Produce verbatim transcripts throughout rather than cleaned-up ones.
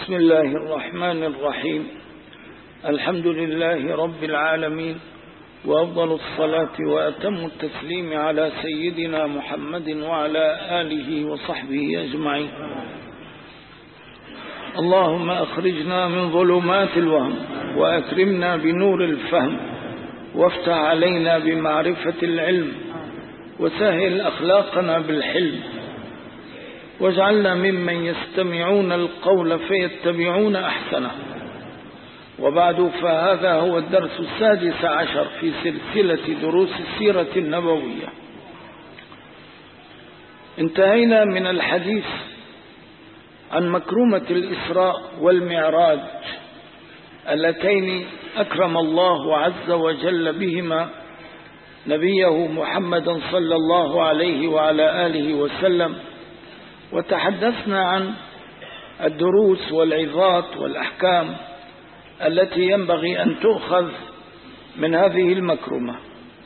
بسم الله الرحمن الرحيم. الحمد لله رب العالمين، وأفضل الصلاة وأتم التسليم على سيدنا محمد وعلى آله وصحبه أجمعين. اللهم أخرجنا من ظلمات الوهم وأكرمنا بنور الفهم، وافتح علينا بمعرفة العلم، وسهل أخلاقنا بالحلم، واجعلنا ممن يستمعون القول فيتبعون أحسنه. وبعد، فهذا هو الدرس السادس عشر في سلسلة دروس السيرة النبوية. انتهينا من الحديث عن مكرمة الإسراء والمعراج اللتين أكرم الله عز وجل بهما نبيه محمدا صلى الله عليه وعلى آله وسلم، وتحدثنا عن الدروس والعظات والأحكام التي ينبغي أن تؤخذ من هذه المكرمة.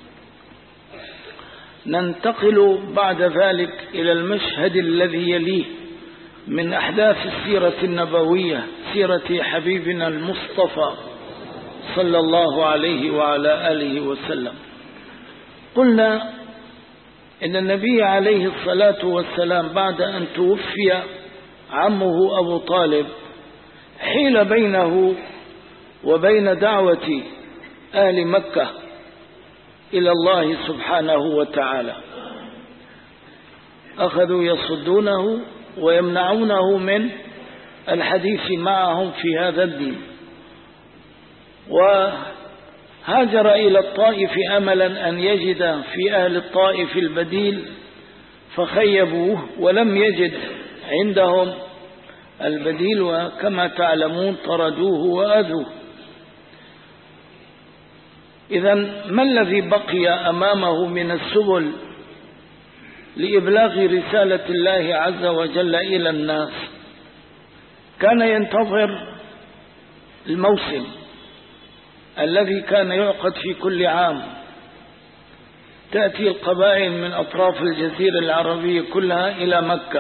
ننتقل بعد ذلك إلى المشهد الذي يليه من أحداث السيرة النبوية، سيرة حبيبنا المصطفى صلى الله عليه وعلى آله وسلم. قلنا إن النبي عليه الصلاة والسلام بعد أن توفي عمه أبو طالب حيل بينه وبين دعوة أهل مكة إلى الله سبحانه وتعالى. أخذوا يصدونه ويمنعونه من الحديث معهم في هذا الدين، وهاجر إلى الطائف أملا أن يجد في أهل الطائف البديل، فخيبوه ولم يجد عندهم البديل، وكما تعلمون طردوه وأذوه. إذن ما الذي بقي أمامه من السبل لإبلاغ رسالة الله عز وجل إلى الناس؟ كان ينتظر الموسم الذي كان يعقد في كل عام، تأتي القبائل من أطراف الجزيرة العربية كلها إلى مكة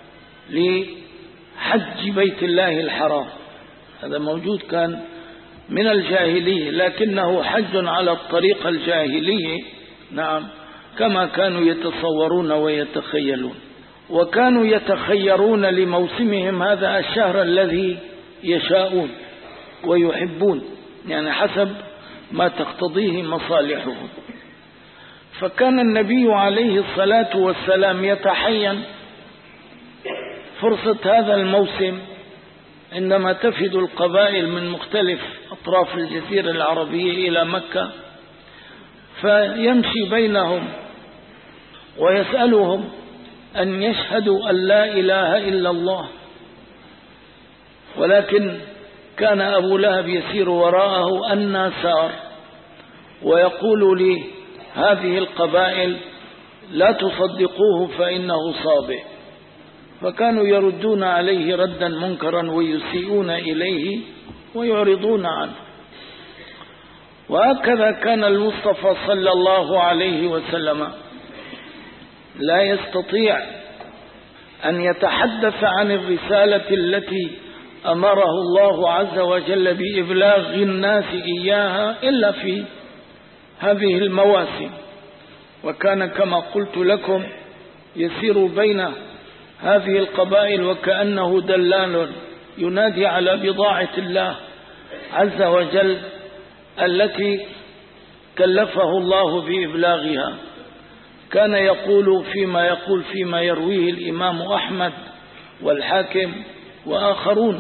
لحج بيت الله الحرام. هذا موجود كان من الجاهلية، لكنه حج على الطريقة الجاهلية، نعم، كما كانوا يتصورون ويتخيلون. وكانوا يتخيرون لموسمهم هذا الشهر الذي يشاءون ويحبون، يعني حسب ما تقتضيه مصالحهم. فكان النبي عليه الصلاة والسلام يتحين فرصة هذا الموسم عندما تفد القبائل من مختلف أطراف الجزيرة العربية إلى مكة، فيمشي بينهم ويسألهم أن يشهدوا أن لا إله إلا الله. ولكن كان أبو لهب يسير وراءه أن سار، ويقول لي هذه القبائل لا تصدقوه فإنه صابئ، فكانوا يردون عليه ردا منكرا ويسيئون إليه ويعرضون عنه. وهكذا كان المصطفى صلى الله عليه وسلم لا يستطيع أن يتحدث عن الرسالة التي أمره الله عز وجل بإبلاغ الناس إياها إلا في هذه المواسم. وكان كما قلت لكم يسير بين هذه القبائل وكأنه دلال ينادي على بضاعة الله عز وجل التي كلفه الله بإبلاغها. كان يقول فيما يقول فيما يرويه الإمام أحمد والحاكم وآخرون: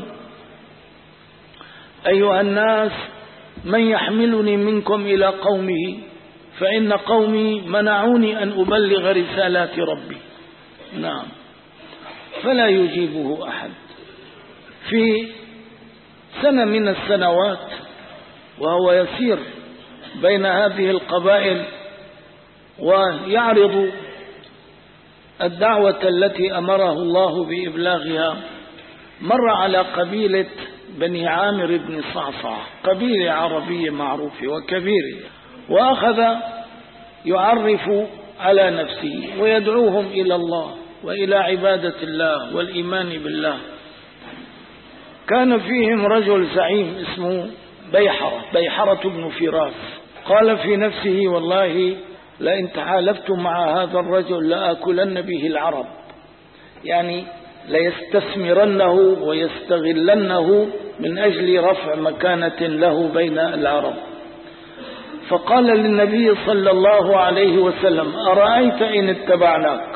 أيها الناس، من يحملني منكم إلى قومه، فإن قومي منعوني أن أبلغ رسالات ربي. نعم، فلا يجيبه أحد. في سنة من السنوات وهو يسير بين هذه القبائل ويعرض الدعوة التي أمره الله بإبلاغها، مر على قبيلة بني عامر بن صعصع، قبيلة عربية معروفة وكبيرة، وأخذ يعرف على نفسه ويدعوهم إلى الله وإلى عبادة الله والإيمان بالله. كان فيهم رجل زعيم اسمه بيحرة بيحرة بن فراس، قال في نفسه والله لئن تحالفت مع هذا الرجل لآكلن به العرب، يعني ليستثمرنه ويستغلنه من أجل رفع مكانة له بين العرب. فقال للنبي صلى الله عليه وسلم أرأيت إن اتبعناك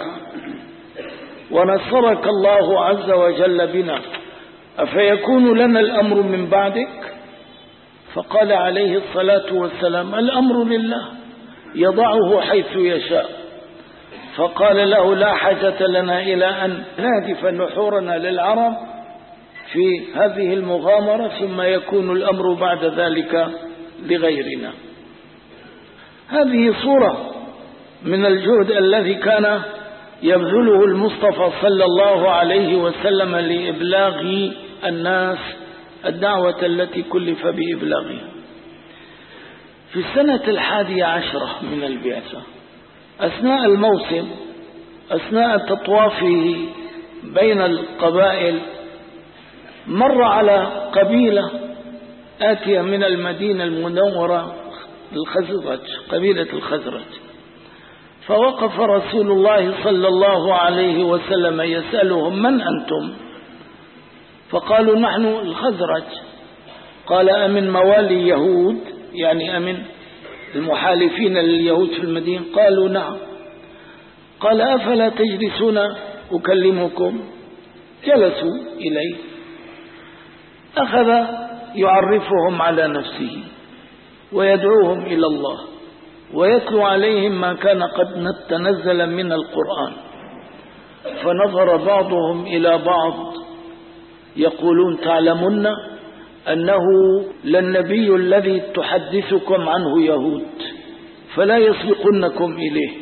ونصرك الله عز وجل بنا أفيكون لنا الأمر من بعدك؟ فقال عليه الصلاة والسلام الأمر لله يضعه حيث يشاء. فقال له لا حاجة لنا إلى أن نهدف نحورنا للعرب في هذه المغامرة ثم يكون الأمر بعد ذلك لغيرنا. هذه صورة من الجهد الذي كان يبذله المصطفى صلى الله عليه وسلم لإبلاغ الناس الدعوة التي كلف بإبلاغها. في السنة الحادية عشرة من البعثة أثناء الموسم، أثناء تطوافه بين القبائل، مر على قبيلة آتية من المدينة المنورة الخزرج، قبيلة الخزرج. فوقف رسول الله صلى الله عليه وسلم يسألهم من أنتم؟ فقالوا نحن الخزرج. قال أمن موالي يهود، يعني أمن المحالفين لليهود في المدينة؟ قالوا نعم. قال أفلا تجلسون أكلمكم؟ جلسوا إليه، أخذ يعرفهم على نفسه ويدعوهم إلى الله ويتلو عليهم ما كان قد تنزل من القرآن. فنظر بعضهم إلى بعض يقولون تعلمون أنه للنبي الذي تحدثكم عنه يهود فلا يسبقنكم إليه.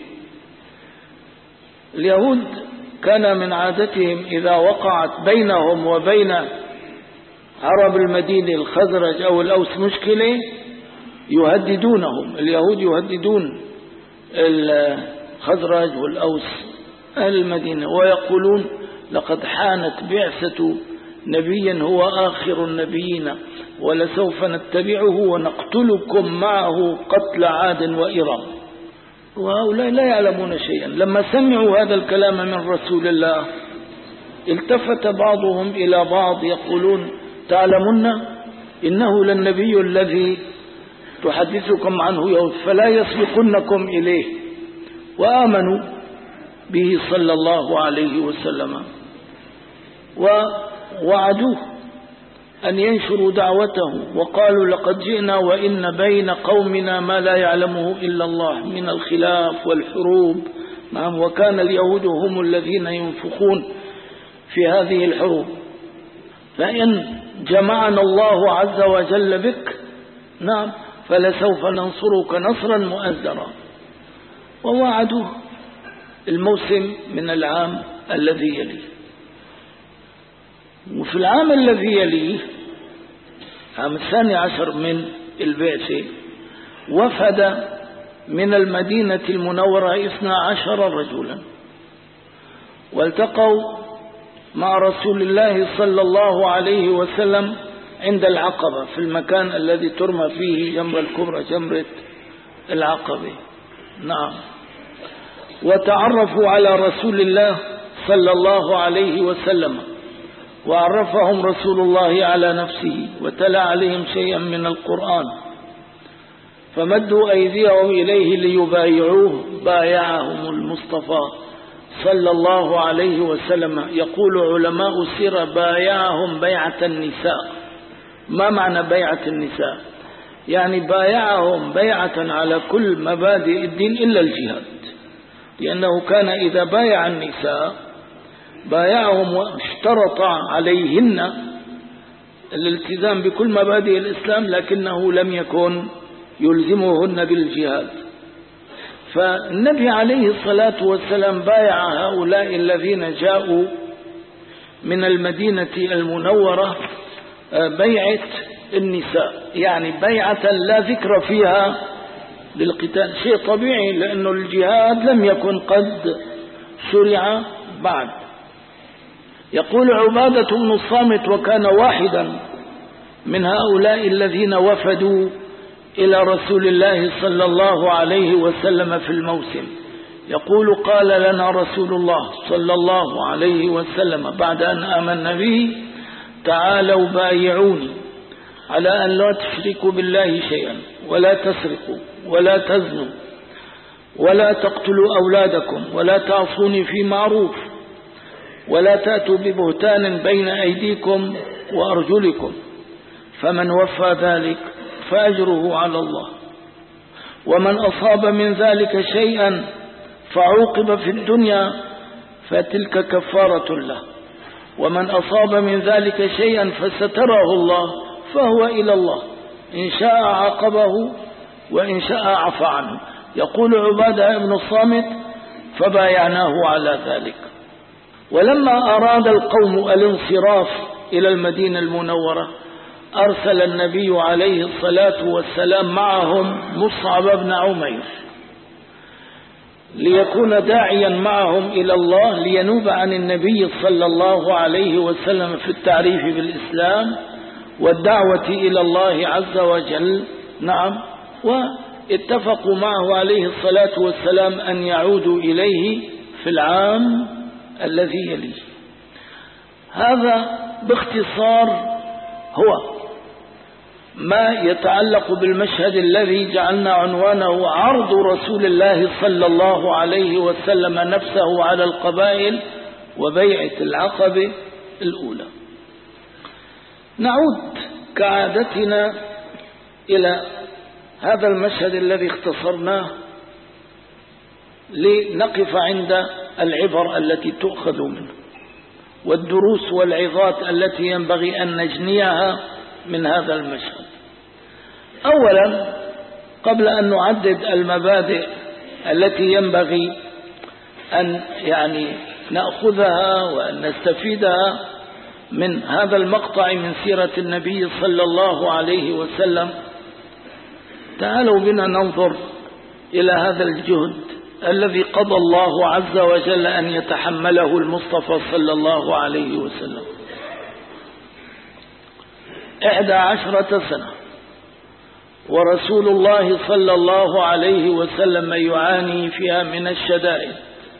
اليهود كان من عادتهم إذا وقعت بينهم وبين عرب المدينة الخزرج أو الأوس مشكلة يهددونهم. اليهود يهددون الخزرج والأوس أهل المدينة ويقولون لقد حانت بعثة نبي هو آخر النبيين ولسوف نتبعه ونقتلكم معه قتل عاد وإرم. وهؤلاء لا يعلمون شيئا. لما سمعوا هذا الكلام من رسول الله التفت بعضهم إلى بعض يقولون تعلمون إنه للنبي الذي تحدثكم عنه يهود فلا يسبقنكم إليه. وآمنوا به صلى الله عليه وسلم ووعدوه أن ينشروا دعوته وقالوا لقد جئنا وإن بين قومنا ما لا يعلمه إلا الله من الخلاف والحروب. نعم، وكان اليهود هم الذين ينفقون في هذه الحروب، فإن جمعنا الله عز وجل بك نعم فلسوف ننصرك نصرا مؤزرا. ووعدوه الموسم من العام الذي يليه. وفي العام الذي يليه عام الثاني عشر من البعثة وفد من المدينة المنورة اثنا عشر رجلا والتقوا مع رسول الله صلى الله عليه وسلم عند العقبة في المكان الذي ترمى فيه جمرة الكبرى، جمرة العقبة. نعم. وتعرفوا على رسول الله صلى الله عليه وسلم وعرفهم رسول الله على نفسه وتلا عليهم شيئا من القرآن فمدوا أيديهم إليه ليبايعوه بايعهم المصطفى صلى الله عليه وسلم. يقول علماء السيرة بايعهم بيعة النساء. ما معنى بيعة النساء؟ يعني بايعهم بيعة على كل مبادئ الدين إلا الجهاد، لأنه كان إذا بايع النساء بايعهم واشترط عليهن الالتزام بكل مبادئ الإسلام لكنه لم يكن يلزمهن بالجهاد. فالنبي عليه الصلاة والسلام بايع هؤلاء الذين جاءوا من المدينة المنورة بيعة النساء، يعني بيعة لا ذكر فيها للقتال، شيء طبيعي لأنه الجهاد لم يكن قد شرع بعد. يقول عبادة بن الصامت: وكان واحدا من هؤلاء الذين وفدوا إلى رسول الله صلى الله عليه وسلم في الموسم، يقول: قال لنا رسول الله صلى الله عليه وسلم بعد أن آمنا به: تعالوا بايعوني على أن لا تشركوا بالله شيئا، ولا تسرقوا، ولا تزنوا، ولا تقتلوا أولادكم، ولا تعصوني في معروف، ولا تأتوا ببهتان بين أيديكم وأرجلكم، فمن وفى ذلك فأجره على الله، ومن أصاب من ذلك شيئا فعوقب في الدنيا فتلك كفارة له، ومن أصاب من ذلك شيئا فستره الله فهو إلى الله، إن شاء عاقبه وإن شاء عفى عنه. يقول عبادة بن الصامت: فبايعناه على ذلك. ولما أراد القوم الانصراف إلى المدينة المنورة أرسل النبي عليه الصلاة والسلام معهم مصعب بن عمير ليكون داعيا معهم إلى الله، لينوب عن النبي صلى الله عليه وسلم في التعريف بالإسلام والدعوة إلى الله عز وجل. نعم. واتفقوا معه عليه الصلاة والسلام أن يعودوا إليه في العام الذي يليه. هذا باختصار هو ما يتعلق بالمشهد الذي جعلنا عنوانه عرض رسول الله صلى الله عليه وسلم نفسه على القبائل وبيعة العقبة الأولى. نعود كعادتنا إلى هذا المشهد الذي اختصرناه لنقف عند العبر التي تؤخذ منه والدروس والعظات التي ينبغي أن نجنيها من هذا المشهد. أولا، قبل أن نعدد المبادئ التي ينبغي أن يعني نأخذها وأن نستفيدها من هذا المقطع من سيرة النبي صلى الله عليه وسلم، تعالوا بنا ننظر إلى هذا الجهد الذي قضى الله عز وجل أن يتحمله المصطفى صلى الله عليه وسلم. إحدى عشرة سنة ورسول الله صلى الله عليه وسلم يعاني فيها من الشدائد،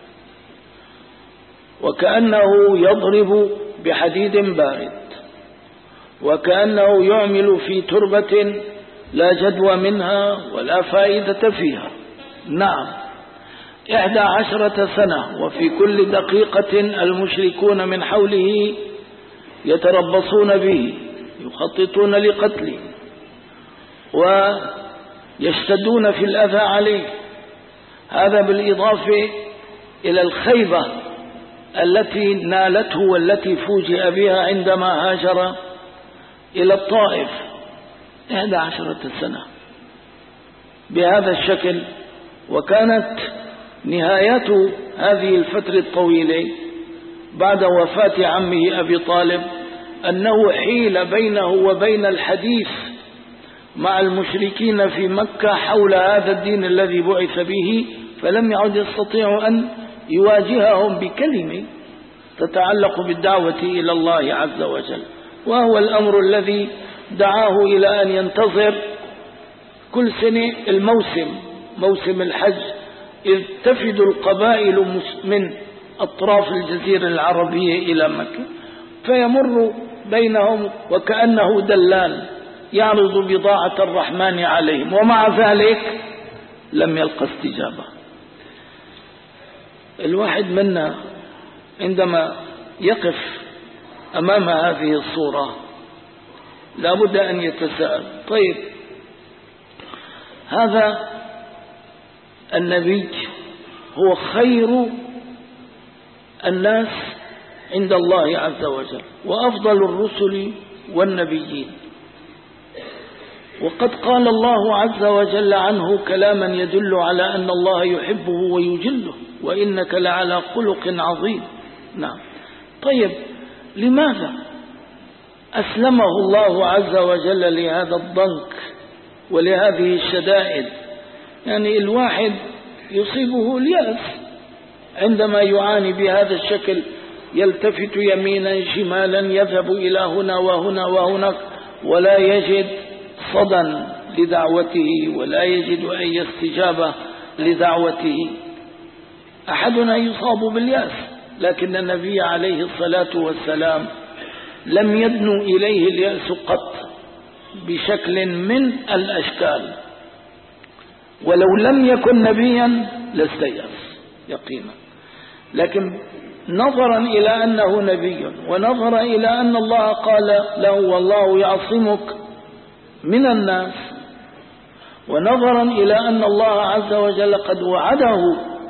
وكأنه يضرب بحديد بارد، وكأنه يعمل في تربة لا جدوى منها ولا فائدة فيها. نعم، إحدى عشرة سنة، وفي كل دقيقة المشركون من حوله يتربصون به، يخططون لقتله ويشتدون في الأذى عليه. هذا بالإضافة إلى الخيبة التي نالته والتي فوجئ بها عندما هاجر إلى الطائف. إحدى عشرة سنة بهذا الشكل. وكانت نهاية هذه الفترة الطويلة بعد وفاة عمه أبي طالب أنه حيل بينه وبين الحديث مع المشركين في مكة حول هذا الدين الذي بعث به، فلم يعد يستطيع أن يواجههم بكلمة تتعلق بالدعوة إلى الله عز وجل. وهو الأمر الذي دعاه إلى أن ينتظر كل سنة الموسم، موسم الحج، إذ تفد القبائل من أطراف الجزيرة العربية إلى مكة، فيمر بينهم وكأنه دلال يعرض بضاعة الرحمن عليهم، ومع ذلك لم يلقى استجابة. الواحد منا عندما يقف أمام هذه الصورة لابد أن يتساءل: طيب، هذا النبي هو خير الناس عند الله عز وجل وأفضل الرسل والنبيين، وقد قال الله عز وجل عنه كلاما يدل على أن الله يحبه ويجله: وإنك لعلى خلق عظيم. نعم. طيب، لماذا أسلمه الله عز وجل لهذا الضنك ولهذه الشدائد؟ يعني الواحد يصيبه اليأس عندما يعاني بهذا الشكل يلتفت يمينا شمالا يذهب إلى هنا وهنا وهناك ولا يجد صدى لدعوته ولا يجد أي استجابة لدعوته. أحدنا يصاب باليأس، لكن النبي عليه الصلاة والسلام لم يدنو إليه اليأس قط بشكل من الأشكال، ولو لم يكن نبيا لاستيأس يقينا، لكن نظرا إلى أنه نبي ونظرا إلى أن الله قال له والله يعصمك من الناس، ونظرا إلى أن الله عز وجل قد وعده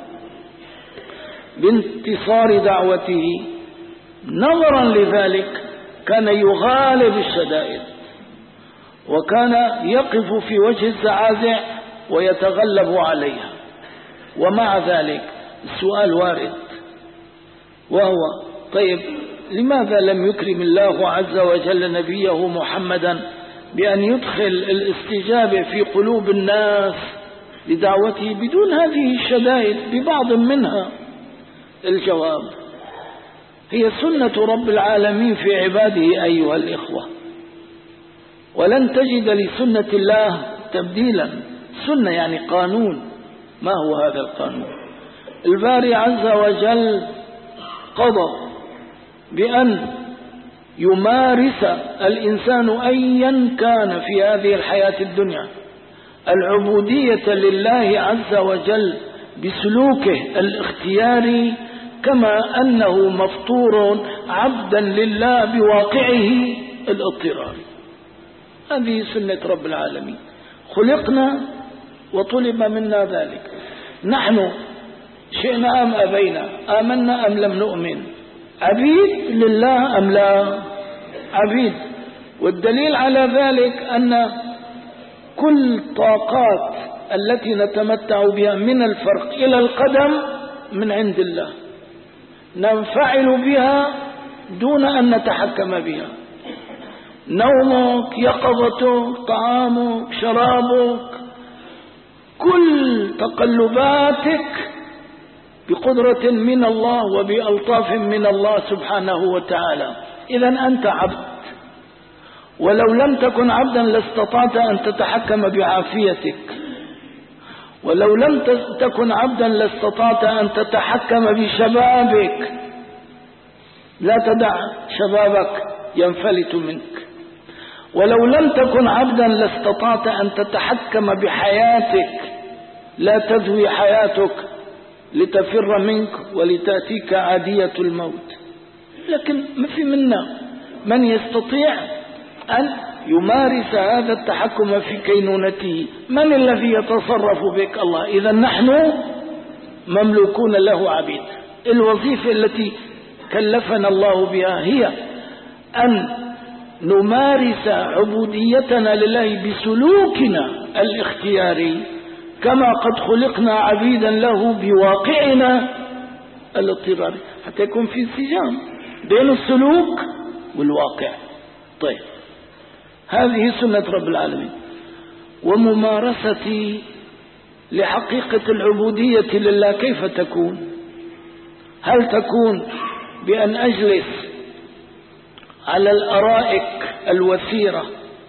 بانتصار دعوته، نظرا لذلك كان يغالب الشدائد وكان يقف في وجه الزعازع ويتغلب عليها. ومع ذلك السؤال وارد، وهو طيب لماذا لم يكرم الله عز وجل نبيه محمدا بأن يدخل الاستجابة في قلوب الناس لدعوته بدون هذه الشدائد ببعض منها؟ الجواب هي سنة رب العالمين في عباده أيها الإخوة، ولن تجد لسنة الله تبديلا. سنة يعني قانون. ما هو هذا القانون؟ الباري عز وجل قضى بأن يمارس الإنسان أيا كان في هذه الحياة الدنيا العبودية لله عز وجل بسلوكه الاختياري، كما أنه مفطور عبدا لله بواقعه الاضطراري. هذه سنة رب العالمين، خلقنا وطلب منا ذلك. نحن شئنا أم أبينا، آمنا أم لم نؤمن، عبيد لله أم لا عبيد. والدليل على ذلك أن كل طاقات التي نتمتع بها من الفرق إلى القدم من عند الله، ننفعل بها دون أن نتحكم بها. نومك، يقظتك، طعامك، شرابك، كل تقلباتك بقدرة من الله وبألطاف من الله سبحانه وتعالى. إذن أنت عبد، ولو لم تكن عبدا لاستطعت أن تتحكم بعافيتك، ولو لم تكن عبدا لاستطعت أن تتحكم بشبابك. لا تدع شبابك ينفلت منك. ولو لم تكن عبدا لاستطعت أن تتحكم بحياتك، لا تذوي حياتك لتفر منك ولتأتيك عادية الموت. لكن ما في منا من يستطيع أن يمارس هذا التحكم في كينونته. من الذي يتصرف بك؟ الله. إذا نحن مملوكون له عبيد. الوظيفة التي كلفنا الله بها هي أن نمارس عبوديتنا لله بسلوكنا الاختياري، كما قد خلقنا عبيدا له بواقعنا الاضطراري، حتى يكون في انسجام بين السلوك والواقع. طيب، هذه سنة رب العالمين. وممارستي لحقيقة العبودية لله كيف تكون؟ هل تكون بأن أجلس على الأرائك الوثيرة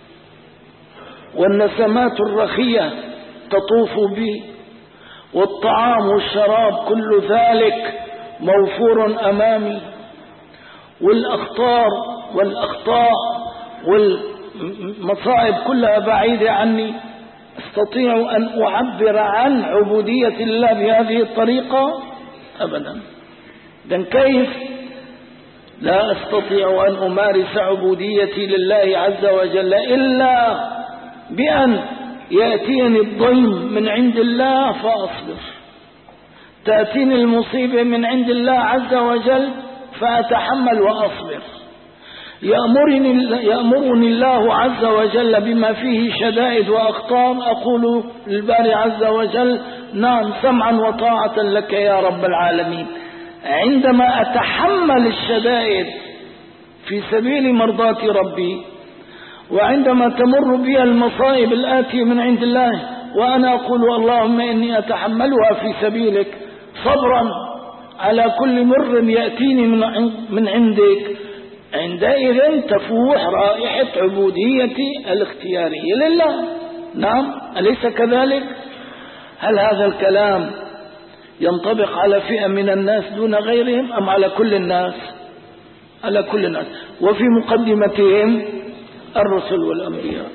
والنسمات الرخية تطوف بي، والطعام والشراب كل ذلك موفور أمامي، والأخطار والأخطاء والمصائب كلها بعيدة عني؟ استطيع أن أعبر عن عبودية الله بهذه الطريقة؟ أبدا. إذن كيف لا أستطيع أن أمارس عبوديتي لله عز وجل إلا بأن يأتيني الضيم من عند الله فأصبر، تأتيني المصيبة من عند الله عز وجل فأتحمل وأصبر، يأمرني, يأمرني الله عز وجل بما فيه شدائد وأخطار، أقول للباري عز وجل نعم سمعا وطاعة لك يا رب العالمين. عندما أتحمل الشدائد في سبيل مرضاة ربي، وعندما تمر بي المصائب الآتية من عند الله وأنا أقول اللهم إني أتحملها في سبيلك صبرا على كل مر يأتيني من عندك، عندئذ تفوح رائحة عبوديتي الاختيارية لله. نعم، أليس كذلك؟ هل هذا الكلام ينطبق على فئة من الناس دون غيرهم أم على كل الناس؟ على كل الناس، وفي مقدمتهم الرسل والأنبياء.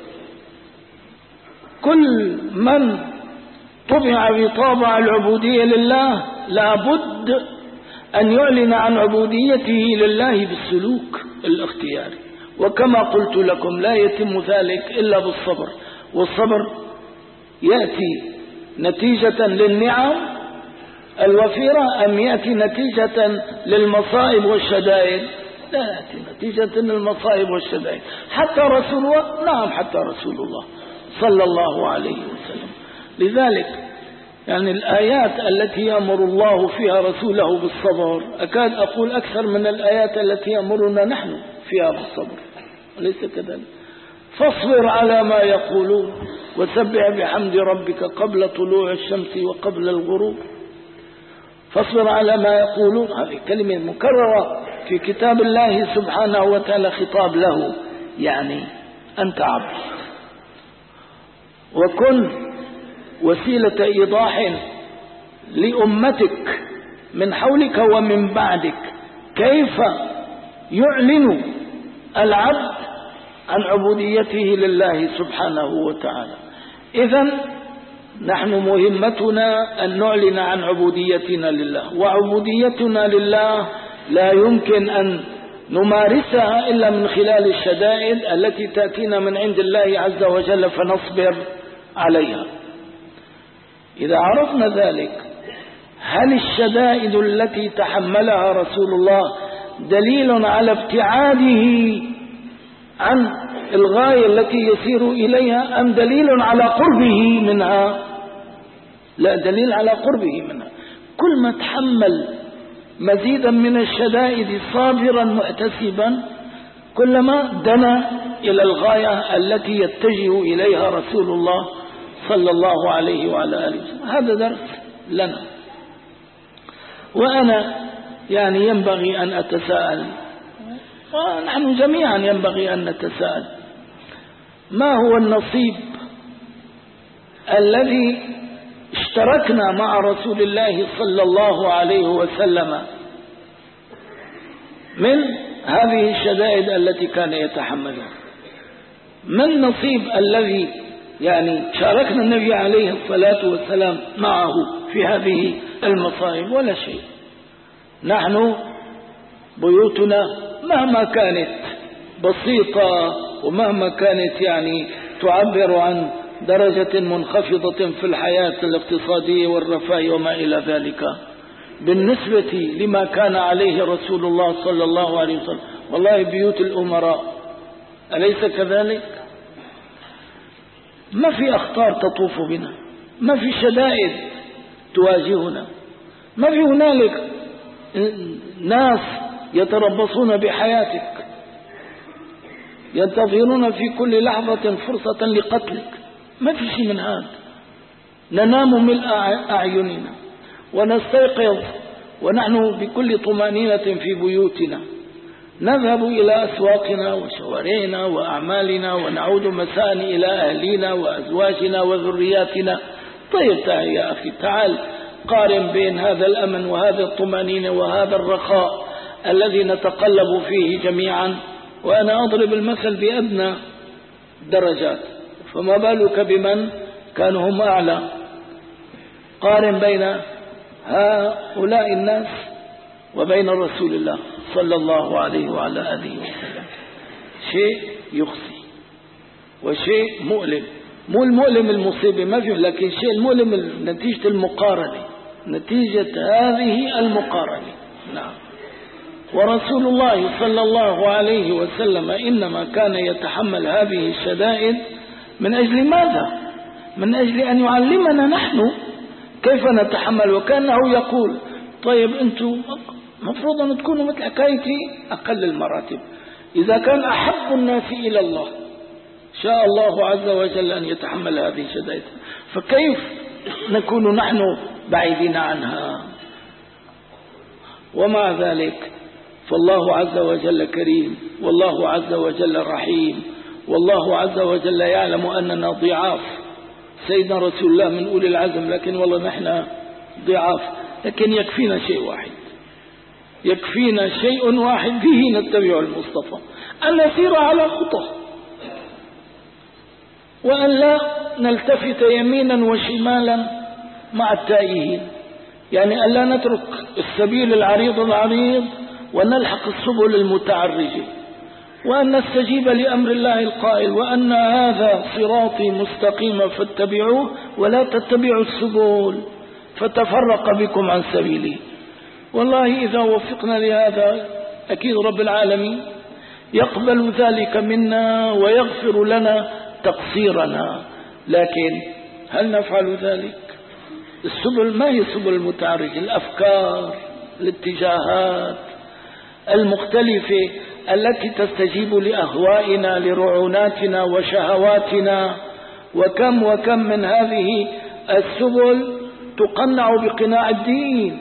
كل من طبع بطابع العبودية لله لابد أن يعلن عن عبوديته لله بالسلوك الاختياري. وكما قلت لكم لا يتم ذلك إلا بالصبر، والصبر يأتي نتيجة للنعم الوفيرة أم يأتي نتيجة للمصائب والشدائد؟ لا يأتي نتيجة للمصائب والشدائد. حتى رسول الله، نعم حتى رسول الله صلى الله عليه وسلم. لذلك يعني الآيات التي يأمر الله فيها رسوله بالصبر أكاد أقول أكثر من الآيات التي يأمرنا نحن فيها بالصبر، أليس كذلك؟ فاصبر على ما يقولون وسبح بحمد ربك قبل طلوع الشمس وقبل الغروب. فاصبر على ما يقولون، هذه كلمة مكررة في كتاب الله سبحانه وتعالى، خطاب له، يعني أنت عبد، وكن وسيلة إيضاح لأمتك من حولك ومن بعدك كيف يعلن العبد عن عبوديته لله سبحانه وتعالى. إذن نحن مهمتنا أن نعلن عن عبوديتنا لله، وعبوديتنا لله لا يمكن أن نمارسها إلا من خلال الشدائد التي تأتينا من عند الله عز وجل فنصبر عليها. إذا عرفنا ذلك، هل الشدائد التي تحملها رسول الله دليل على ابتعاده عن الغاية التي يسير إليها أم دليل على قربه منها؟ لا، دليل على قربه منها. كل ما تحمل مزيدا من الشدائد صابرا محتسبا كلما دنا إلى الغاية التي يتجه إليها رسول الله صلى الله عليه وعلى آله وسلم. هذا درس لنا. وأنا يعني ينبغي أن أتساءل، ونحن جميعا ينبغي أن نتساءل، ما هو النصيب الذي اشتركنا مع رسول الله صلى الله عليه وسلم من هذه الشدائد التي كان يتحملها؟ ما النصيب الذي يعني شاركنا النبي عليه الصلاة والسلام معه في هذه المصائب؟ ولا شيء. نحن بيوتنا مهما كانت بسيطة ومهما كانت يعني تعبر عن درجة منخفضة في الحياة الاقتصادية والرفاه وما إلى ذلك، بالنسبة لما كان عليه رسول الله صلى الله عليه وسلم والله بيوت الأمراء، أليس كذلك؟ ما في أخطار تطوف بنا، ما في شدائد تواجهنا، ما في هنالك ناس يتربصون بحياتك ينتظرون في كل لحظة فرصة لقتلك، ما في شيء من هذا. ننام ملء أعيننا ونستيقظ ونحن بكل طمأنينة في بيوتنا، نذهب إلى أسواقنا وشوارعنا وأعمالنا ونعود مساء إلى أهلنا وأزواجنا وذرياتنا. طيب تعال يا أخي، تعال قارن بين هذا الأمن وهذا الطمأنينة وهذا الرخاء الذي نتقلب فيه جميعا، وأنا أضرب المثل بأدنى درجات، فما بالك بمن كانوا هم أعلى. قارن بين هؤلاء الناس وبين رسول الله صلى الله عليه وعلى آله وسلم. شيء يخزي وشيء مؤلم. مو المؤلم المصيبة ما فيه، لكن شيء المؤلم نتيجة المقارنة، نتيجة هذه المقارنة. نعم. ورسول الله صلى الله عليه وسلم إنما كان يتحمل هذه الشدائد من أجل ماذا؟ من أجل أن يعلمنا نحن كيف نتحمل. وكأنه يقول طيب أنتم مفروض أن تكونوا مثل حكايتي أقل المراتب. إذا كان أحب الناس إلى الله شاء الله عز وجل أن يتحمل هذه الشدائد، فكيف نكون نحن بعيدين عنها؟ ومع ذلك فالله عز وجل كريم، والله عز وجل رحيم، والله عز وجل يعلم أننا ضعاف. سيدنا رسول الله من أولي العزم، لكن والله نحن ضعاف. لكن يكفينا شيء واحد، يكفينا شيء واحد به نتبع المصطفى، أن نسير على خطاه، وأن لا نلتفت يمينا وشمالا مع التائهين، يعني أن لا نترك السبيل العريض العريض ونلحق السبل المتعرجة، وأن نستجيب لأمر الله القائل: وأن هذا صراطي مستقيما فاتبعوه ولا تتبعوا السبل فتفرق بكم عن سبيله. والله إذا وفقنا لهذا أكيد رب العالمين يقبل ذلك منا ويغفر لنا تقصيرنا. لكن هل نفعل ذلك؟ السبل ما هي سبل المتعرج، الأفكار، الاتجاهات المختلفة التي تستجيب لأهوائنا، لرعوناتنا وشهواتنا. وكم وكم من هذه السبل تقنع بقناع الدين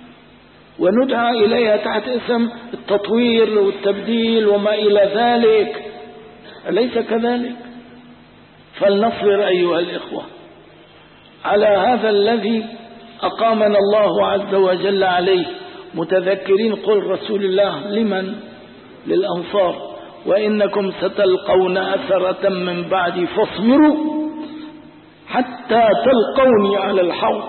وندعى إليها تحت اسم التطوير والتبديل وما إلى ذلك، أليس كذلك؟ فلنصبر أيها الإخوة على هذا الذي أقامنا الله عز وجل عليه، متذكرين قول رسول الله لمن؟ للأنصار: وإنكم ستلقون أثرة من بعدي فاصبروا حتى تلقوني على الحوض.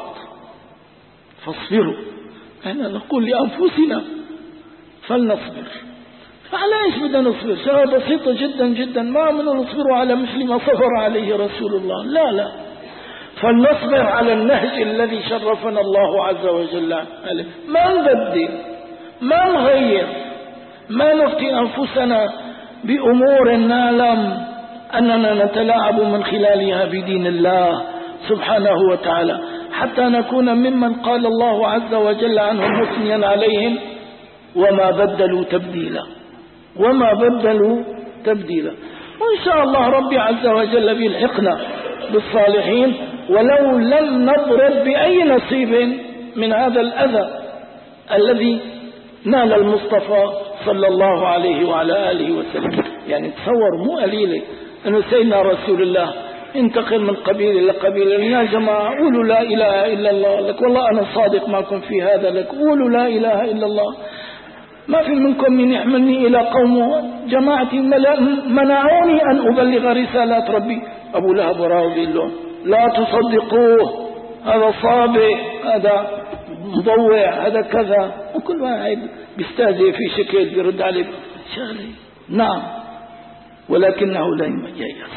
فاصبروا، أنا نقول لأنفسنا فلنصبر. فعلى إيش بدنا نصبر؟ شغلة بسيطة جدا جدا، ما بدنا نصبر على مثل ما صبر عليه رسول الله، لا لا، فلنصبر على النهج الذي شرفنا الله عز وجل عليه. ما نبدل، ما نغير، ما نفتي أنفسنا بأمور نعلم أننا نتلاعب من خلالها بدين الله سبحانه وتعالى، حتى نكون ممن قال الله عز وجل عنهم مثنيا عليهم: وما بدلوا تبديلا، وما بدلوا تبديلا. وإن شاء الله ربي عز وجل بيلحقنا بالصالحين ولو لم نضرب بأي نصيب من هذا الأذى الذي نال المصطفى صلى الله عليه وعلى آله وسلم. يعني تصور مو قليلة أنه سيدنا رسول الله انتقل من قبيلة إلى قبيلة: يا جماعة قولوا لا إله إلا الله. لك والله أنا صادق معكم في هذا، لك قولوا لا إله إلا الله. ما في منكم من يحملني إلى قوم جماعتي منعوني أن أبلغ رسالات ربي. أبو لهب وراه بيقول لهم: لا تصدقوه، هذا صابئ، هذا مضوع، هذا كذا. وكل واحد بيستهزئ في شكل بيرد عليه شغلي. نعم، ولكنه لم ييأس،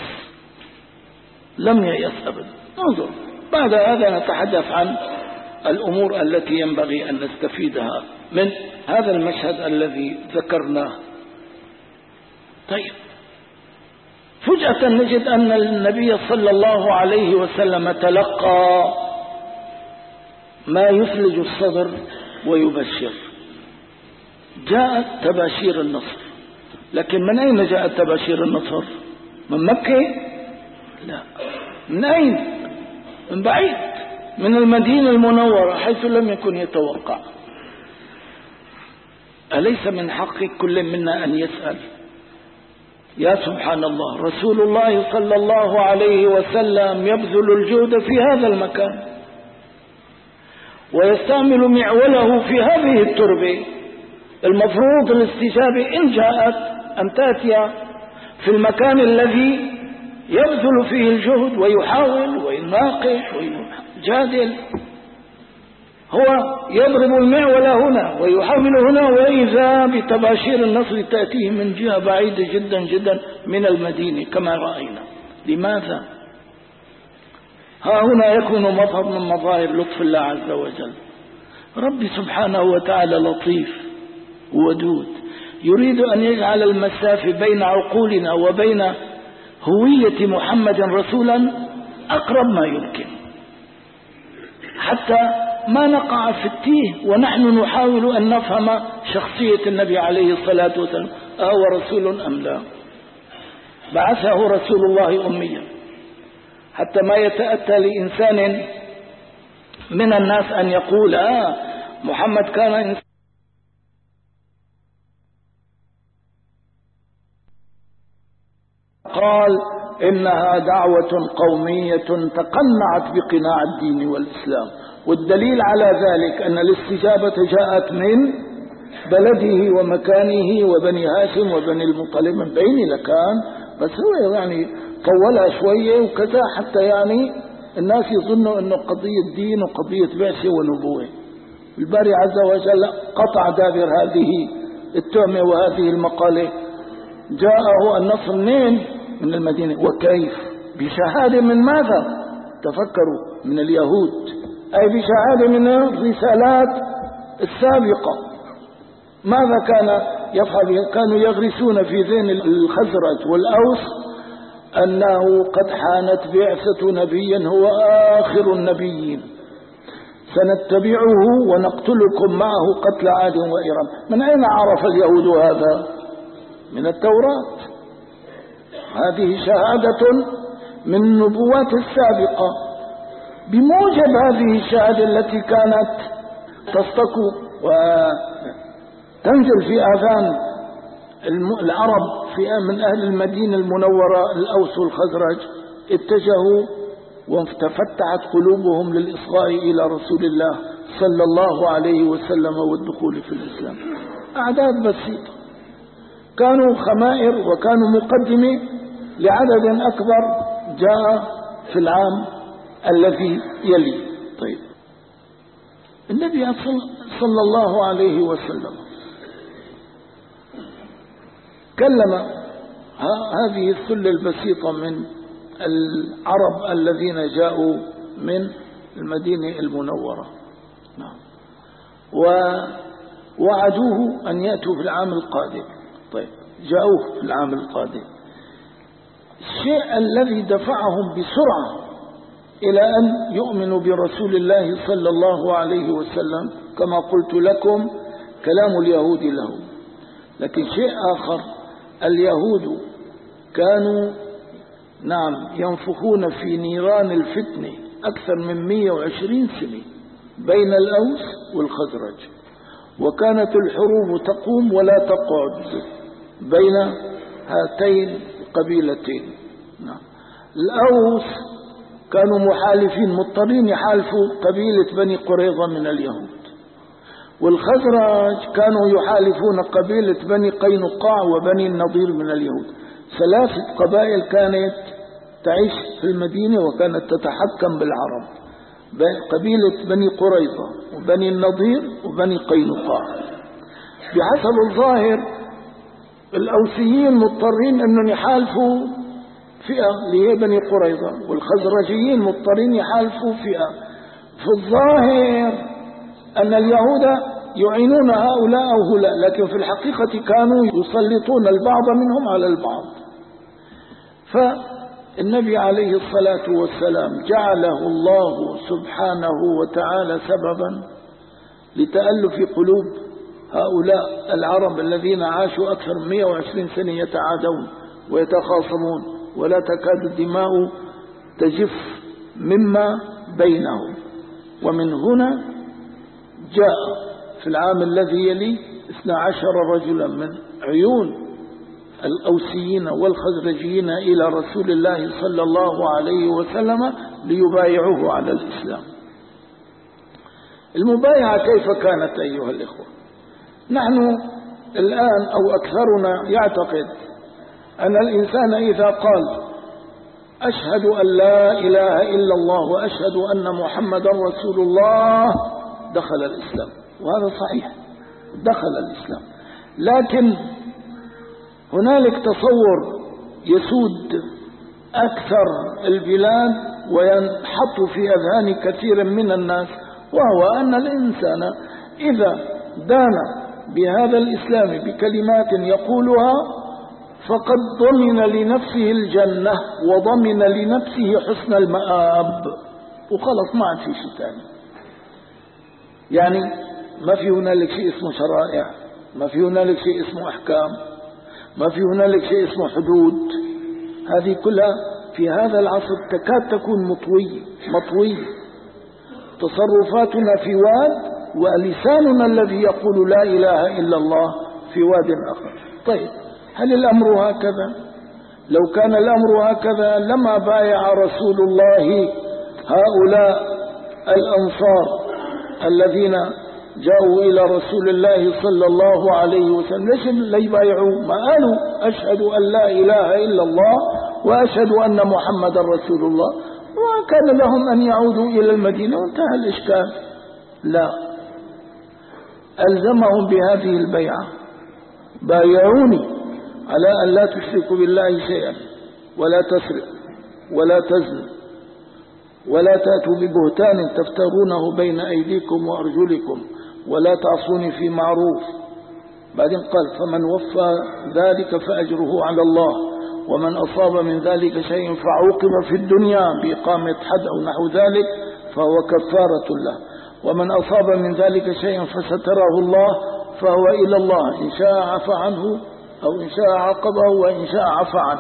لم ييأس أبدا. انظر، بعد هذا نتحدث عن الأمور التي ينبغي أن نستفيدها من هذا المشهد الذي ذكرناه. طيب، فجأة نجد أن النبي صلى الله عليه وسلم تلقى ما يثلج الصدر ويبشر. جاءت تباشير النصر، لكن من أين جاءت تباشير النصر؟ من مكة؟ لا. من أين؟ من بعيد، من المدينة المنورة حيث لم يكن يتوقع. أليس من حق كل منا أن يسأل؟ يا سبحان الله، رسول الله صلى الله عليه وسلم يبذل الجهد في هذا المكان ويستعمل معوله في هذه التربة. المفروض الاستجابة إن جاءت أن تأتي في المكان الذي يبذل فيه الجهد ويحاول ويناقش ويجادل. هو يضرب المعول هنا ويحاول هنا، وإذا بتباشير النصر تأتيه من جهة بعيدة جدا جدا من المدينة كما رأينا. لماذا؟ ها هنا يكون مظهر من مظاهر لطف الله عز وجل. ربي سبحانه وتعالى لطيف ودود، يريد أن يجعل المسافة بين عقولنا وبين هوية محمد رسولا أقرب ما يمكن، حتى ما نقع في التيه ونحن نحاول أن نفهم شخصية النبي عليه الصلاة والسلام، أهو رسول أم لا؟ بعثه رسول الله أميا حتى ما يتأتى لإنسان من الناس أن يقول آه محمد كان إنسان قال إنها دعوة قومية تقنعت بقناع الدين والإسلام. والدليل على ذلك أن الاستجابة جاءت من بلده ومكانه وبني هاشم وبني المطلب من بين لكان، بس هو يعني طولها شوية وكذا حتى يعني الناس يظنوا أنه قضية دين وقضية بعثة ونبوة. الباري عز وجل قطع دابر هذه التهمة وهذه المقالة. جاءه النصر منين؟ من المدينة. وكيف؟ بشهادة من ماذا؟ تفكروا، من اليهود، أي بشهادة من الرسالات السابقة. ماذا كان يفعل؟ كانوا يغرسون في ذهن الخزرج والأوس أنه قد حانت بعثة نبي هو آخر النبيين، سنتبعه ونقتلكم معه قتل عاد وإرم. من أين عرف اليهود هذا؟ من التوراة. هذه شهادة من النبوات السابقة. بموجب هذه الشهادة التي كانت تصطك وتنزل في آذان العرب في من أهل المدينة المنورة الأوس والخزرج، اتجهوا وتفتحت قلوبهم للإصغاء إلى رسول الله صلى الله عليه وسلم والدخول في الإسلام. أعداد بسيطة، كانوا خمائر وكانوا مقدمة لعدد أكبر جاء في العام الذي يلي. طيب، النبي صلى الله عليه وسلم كلم هذه الثلة البسيطة من العرب الذين جاءوا من المدينة المنورة، ووعدوه أن يأتوا في العام القادم. طيب، جاءوه في العام القادم. الشيء الذي دفعهم بسرعة إلى أن يؤمنوا برسول الله صلى الله عليه وسلم كما قلت لكم كلام اليهود لهم. لكن شيء آخر، اليهود كانوا نعم ينفخون في نيران الفتنة أكثر من مئة وعشرين سنة بين الأوس والخزرج، وكانت الحروب تقوم ولا تقعد بين هاتين القبيلتين. نعم. الأوس كانوا محالفين مضطرين يحالفوا قبيلة بني قريظة من اليهود، والخزرج كانوا يحالفون قبيلة بني قينقاع وبني النضير من اليهود. ثلاثة قبائل كانت تعيش في المدينة وكانت تتحكم بالعرب، قبيلة بني قريظة وبني النضير وبني قينقاع. بحسب الظاهر الأوسيين مضطرين أن يحالفوا فئة اللي هي بني قريظة، والخزرجيين مضطرين يحالفوا فئة. في الظاهر أن اليهود يعينون هؤلاء أو هؤلاء، لكن في الحقيقة كانوا يسلطون البعض منهم على البعض. فالنبي عليه الصلاة والسلام جعله الله سبحانه وتعالى سببا لتألف قلوب هؤلاء العرب الذين عاشوا أكثر من مئة وعشرين سنة يتعادون ويتخاصمون، ولا تكاد الدماء تجف مما بينهم. ومن هنا جاء في العام الذي يلي اثنا عشر رجلا من عيون الأوسيين والخزرجيين إلى رسول الله صلى الله عليه وسلم ليبايعوه على الإسلام. المبايعة كيف كانت أيها الإخوة؟ نحن الآن أو أكثرنا يعتقد أن الإنسان إذا قال أشهد أن لا إله إلا الله وأشهد أن محمدا رسول الله دخل الإسلام، وهذا صحيح، دخل الإسلام. لكن هنالك تصور يسود أكثر البلاد وينحط في أذهان كثير من الناس، وهو أن الإنسان إذا دان بهذا الإسلام بكلمات يقولها فقد ضمن لنفسه الجنة وضمن لنفسه حسن المآب، وخلص ما عاد في شيء ثاني. يعني ما في هنالك شيء اسمه شرائع، ما في هنالك شيء اسمه أحكام، ما في هنالك شيء اسمه حدود. هذه كلها في هذا العصر تكاد تكون مطوية مطوية. تصرفاتنا في واد ولساننا الذي يقول لا إله إلا الله في واد آخر. طيب، هل الأمر هكذا؟ لو كان الأمر هكذا لما بايع رسول الله هؤلاء الأنصار الذين جاءوا إلى رسول الله صلى الله عليه وسلم. ليش لا يبايعوا؟ ما قالوا أشهد أن لا إله إلا الله وأشهد أن محمد رسول الله، وكان لهم أن يعودوا إلى المدينة وانتهى الإشكال. لا، ألزمهم بهذه البيعة: بايعوني على أن لا تشركوا بالله شيئا، ولا تسرق، ولا تزن، ولا تأتوا ببهتان تفترونه بين أيديكم وأرجلكم، ولا تعصوني في معروف. بعدين قال: فمن وفى ذلك فأجره على الله، ومن أصاب من ذلك شيء فعوقب في الدنيا بإقامة حد أو نحو ذلك فهو كفارة له، ومن أصاب من ذلك شيء فستره الله فهو إلى الله، إن شاء عفى عنه أو إن شاء عاقبه وإن شاء عفى عنه.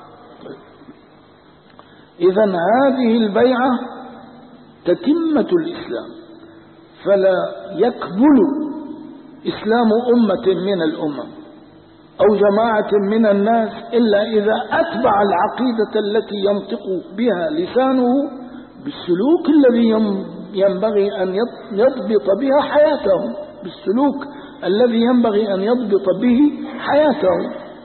إذن هذه البيعة تتمة الإسلام، فلا يكمل إسلام أمة من الأمم أو جماعة من الناس إلا إذا أتبع العقيدة التي ينطق بها لسانه بالسلوك الذي ينبغي أن يضبط بها حياته، بالسلوك الذي ينبغي أن يضبط به حياته.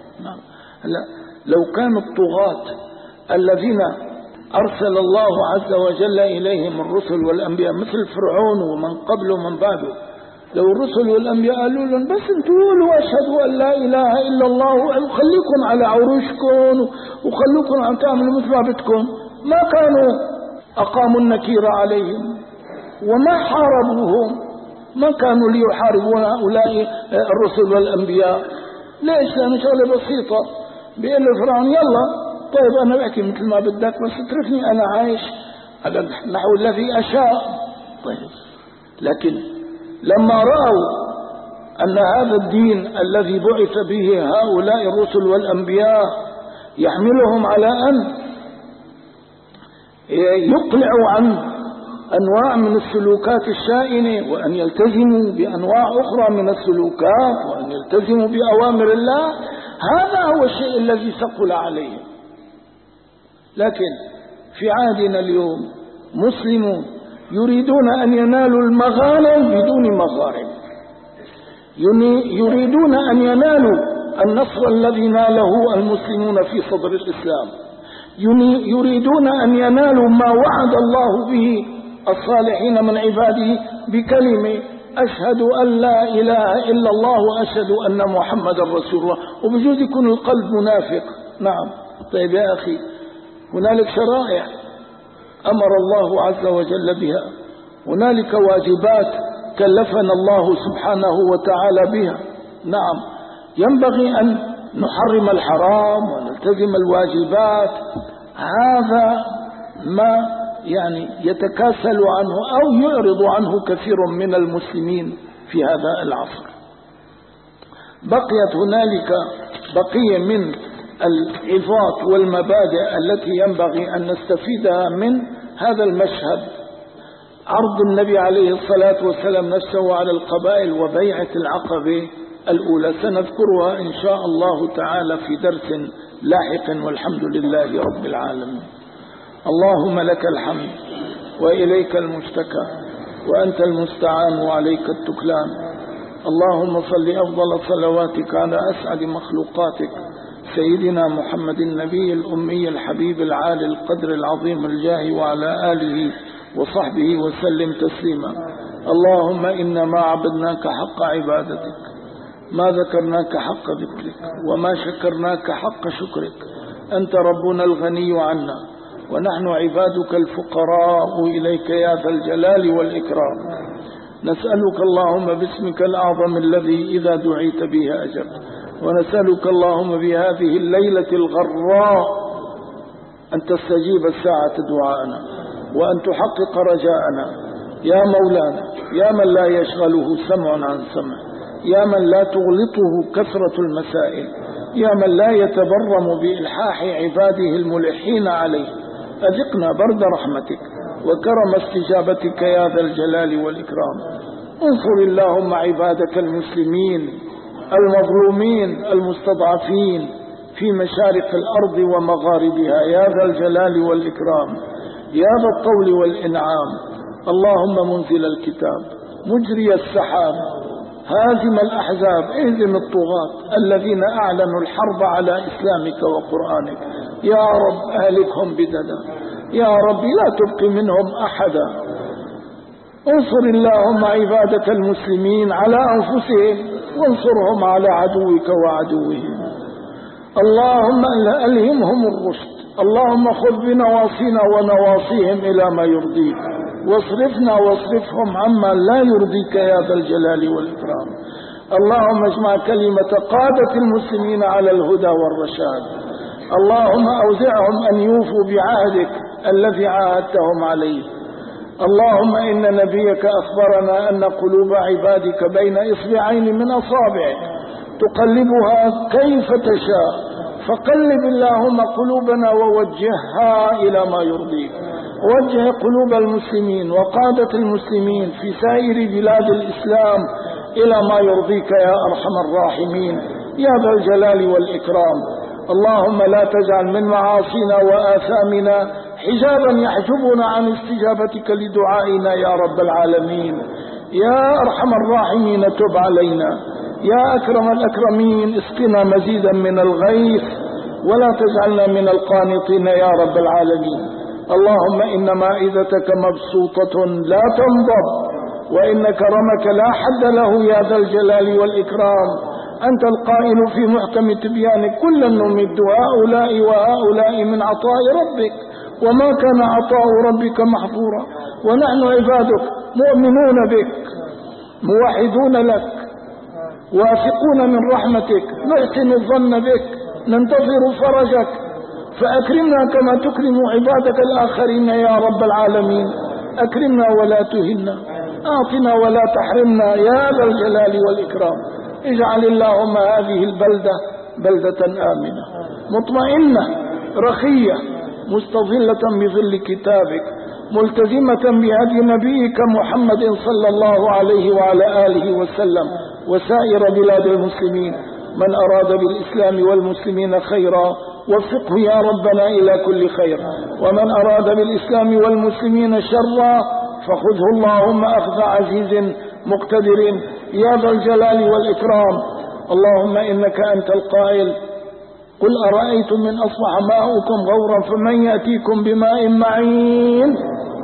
لو كان الطغاة الذين أرسل الله عز وجل إليهم الرسل والأنبياء مثل فرعون ومن قبل ومن بعده، لو الرسل والأنبياء قالوا لهم بس انتوا قولوا أشهدوا أن لا إله إلا الله وخليكم على عروشكم وخليكم عم تعملوا مثل ما بدكم، ما كانوا أقاموا النكير عليهم وما حاربوهم، ما كانوا ليحاربون هؤلاء الرسل والأنبياء. ليش؟ لأن شغلة بسيطة، بيقول له فرعون يلا طيب أنا بحكي مثل ما بدك بس اتركني أنا عايش على النحو الذي أشاء. طيب، لكن لما رأوا أن هذا الدين الذي بعث به هؤلاء الرسل والأنبياء يحملهم على أن يقلعوا عن أنواع من السلوكات الشائنة وأن يلتزموا بأنواع أخرى من السلوكات وأن يلتزموا بأوامر الله، هذا هو الشيء الذي ثقل عليهم. لكن في عهدنا اليوم مسلمون يريدون أن ينالوا المغانم بدون مغارم، يريدون أن ينالوا النصر الذي ناله المسلمون في صدر الإسلام، يريدون أن ينالوا ما وعد الله به الصالحين من عباده بكلمة أشهد أن لا إله إلا الله وأشهد أن محمد رسول الله، وبجوز يكون القلب منافق. نعم، طيب يا أخي، هنالك شرائع أمر الله عز وجل بها، هنالك واجبات كلفنا الله سبحانه وتعالى بها. نعم، ينبغي أن نحرم الحرام ونلتزم الواجبات، هذا ما يعني يتكاسل عنه أو يعرض عنه كثير من المسلمين في هذا العصر. بقيت هنالك بقية من العظات والمبادئ التي ينبغي أن نستفيدها من هذا المشهد: عرض النبي عليه الصلاة والسلام نفسه على القبائل وبيعة العقبة الأولى، سنذكرها إن شاء الله تعالى في درس لاحق، والحمد لله رب العالمين. اللهم لك الحمد وإليك المشتكى وأنت المستعان وعليك التكلان. اللهم صل أفضل صلواتك على أسعد مخلوقاتك سيدنا محمد النبي الأمي الحبيب العالي القدر العظيم الجاه وعلى آله وصحبه وسلم تسليما. اللهم إنا ما عبدناك حق عبادتك، ما ذكرناك حق ذكرك، وما شكرناك حق شكرك. أنت ربنا الغني عنا ونحن عبادك الفقراء إليك يا ذا الجلال والإكرام. نسألك اللهم باسمك الأعظم الذي إذا دعيت به أجبت، ونسألك اللهم بهذه الليلة الغراء أن تستجيب الساعة دعاءنا وأن تحقق رجاءنا يا مولانا، يا من لا يشغله سمع عن سمع، يا من لا تغلطه كثرة المسائل، يا من لا يتبرم بإلحاح عباده الملحين عليه. أذقنا برد رحمتك وكرم استجابتك يا ذا الجلال والإكرام. انصر اللهم عبادك المسلمين المظلومين المستضعفين في مشارق الأرض ومغاربها يا ذا الجلال والإكرام يا ذا الطول والإنعام. اللهم منزل الكتاب مجري السحاب هازم الأحزاب اهزم الطغاة الذين أعلنوا الحرب على إسلامك وقرآنك يا رب أهلكهم بددا يا رب لا تبقي منهم أحدا. انصر اللهم عبادك المسلمين على أنفسهم وانصرهم على عدوك وعدوهم. اللهم ألهمهم الرشد. اللهم خذ بنواصينا ونواصيهم إلى ما يرضيك واصرفنا واصرفهم عما لا يرضيك يا ذا الجلال والإكرام. اللهم اجمع كلمة قادة المسلمين على الهدى والرشاد. اللهم أوزعهم أن يوفوا بعهدك الذي عاهدتهم عليه. اللهم إن نبيك أخبرنا أن قلوب عبادك بين إصبعين من أصابعك تقلبها كيف تشاء، فقلب اللهم قلوبنا ووجهها إلى ما يرضيك. وجه قلوب المسلمين وقادة المسلمين في سائر بلاد الإسلام إلى ما يرضيك يا أرحم الراحمين يا ذا الجلال والإكرام. اللهم لا تجعل من معاصينا وآثامنا حجابا يحجبنا عن استجابتك لدعائنا يا رب العالمين. يا أرحم الراحمين تب علينا. يا أكرم الأكرمين اسقنا مزيدا من الغيث ولا تجعلنا من القانطين يا رب العالمين. اللهم إن مائدتك مبسوطة لا تنضب وإن كرمك لا حد له يا ذا الجلال والإكرام. أنت القائل في محكم تبيانك كلا نمد هؤلاء وهؤلاء من عطاء ربك وما كان عطاء ربك محظورا. ونحن عبادك مؤمنون بك موحدون لك واثقون من رحمتك نحسن الظن بك ننتظر فرجك فأكرمنا كما تكرم عبادك الآخرين يا رب العالمين. أكرمنا ولا تهنا أعطنا ولا تحرمنا يا ذا الجلال والإكرام. اجعل اللهم هذه البلدة بلدة آمنة مطمئنة رخية مستظلة بظل كتابك ملتزمة بهدي نبيك محمد صلى الله عليه وعلى آله وسلم وسائر بلاد المسلمين. من أراد بالإسلام والمسلمين خيرا وفقه يا ربنا إلى كل خير، ومن أراد بالإسلام والمسلمين شرا فخذه اللهم أخذ عزيز مقتدر يا ذا الجلال والإكرام. اللهم إنك أنت القائل قل أرأيتم من أصبح ماؤكم غورا فمن يأتيكم بماء معين.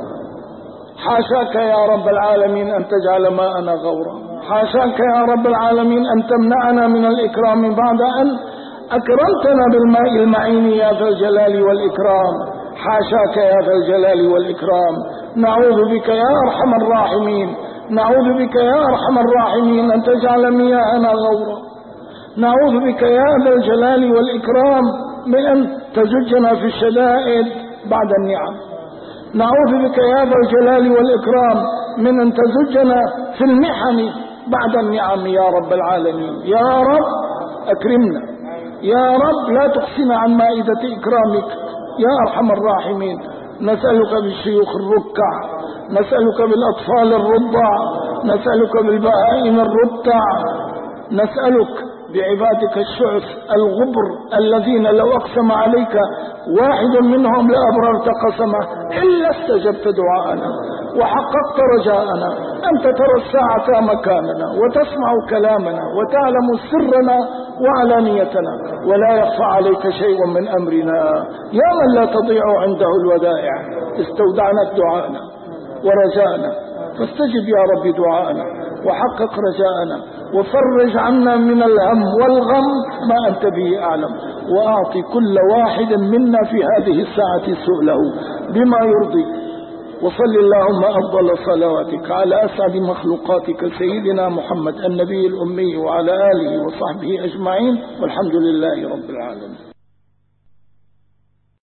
حاشاك يا رب العالمين أن تجعل ماءنا غورا، حاشاك يا رب العالمين أن تمنعنا من الإكرام بعد أن أكرمتنا بالماء المعين يا ذا الجلال والإكرام. حاشاك يا ذا الجلال والإكرام. نعوذ بك يا أرحم الراحمين نعوذ بك يا أرحم الراحمين أن تجعل مياهنا غورا. نعوذ بك يا ذا الجلال والإكرام من أن تزجنا في الشدائد بعد النعم. نعوذ بك يا ذا الجلال والإكرام من أن تزجنا في المحن بعد النعم يا رب العالمين. يا رب أكرمنا يا رب لا تقسم عن مائدة إكرامك يا أرحم الراحمين. نسألك بالشيوخ الركع، نسألك بالأطفال الرضع، نسألك بالبهائم الرتع، نسألك بعبادك الشعث الغبر الذين لو أقسم عليك واحد منهم لأبررت قسمه إلا استجبت دعاءنا وحققت رجاءنا. أنت ترى الساعة مكاننا وتسمع كلامنا وتعلم سرنا وعلانيتنا ولا يخفى عليك شيء من أمرنا. يا من لا تضيع عنده الودائع استودعناك دعاءنا ورجاءنا فاستجب يا رب دعاءنا وحقق رجاءنا وفرج عنا من الهم والغم ما أنت به أعلم. وأعطي كل واحد منا في هذه الساعة سؤله بما يرضيك. وصل اللهم أفضل صلواتك على أسعد مخلوقاتك سيدنا محمد النبي الأمي وعلى آله وصحبه أجمعين والحمد لله رب العالمين.